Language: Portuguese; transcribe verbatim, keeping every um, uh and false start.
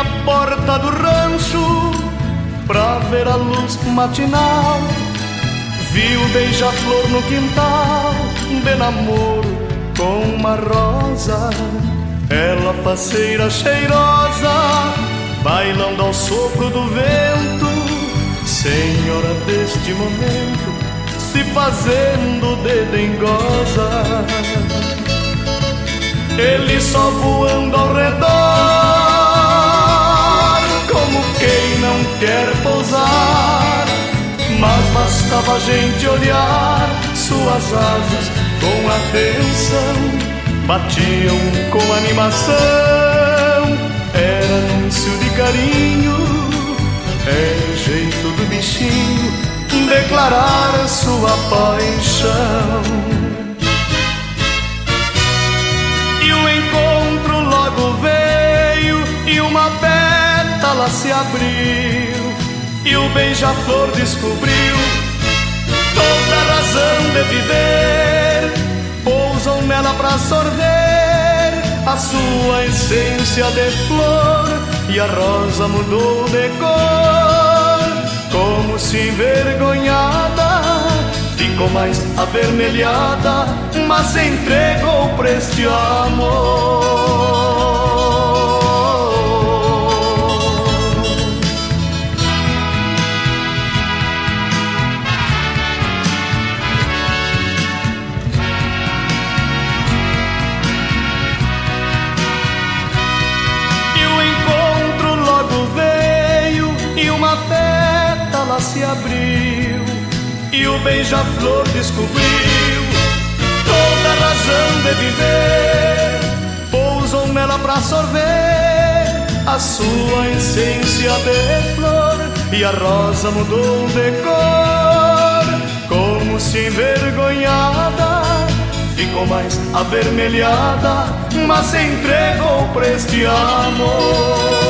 na porta do rancho pra ver a luz matinal. Vi o beija-flor no quintal de namoro com uma rosa. Ela faceira cheirosa, bailando ao sopro do vento, senhora deste momento, se fazendo de dengosa. Ele só voando ao redor, como quem não quer pousar. Mas bastava a gente olhar suas asas com atenção, batiam com animação. Era anúncio de carinho, é jeito do bichinho declarar sua paixão. E o encontro logo veio, e uma pétala se abriu, e o beija-flor descobriu toda a razão de viver. Pousam nela pra sorver a sua essência de flor, e a rosa mudou de cor, como se envergonhada ficou mais avermelhada, mas se entregou pra este amor. Ela se abriu, e o beija-flor descobriu toda a razão de viver. Pousam nela pra sorver a sua essência de flor, e a rosa mudou de cor, como se envergonhada ficou mais avermelhada, mas se entregou pra este amor.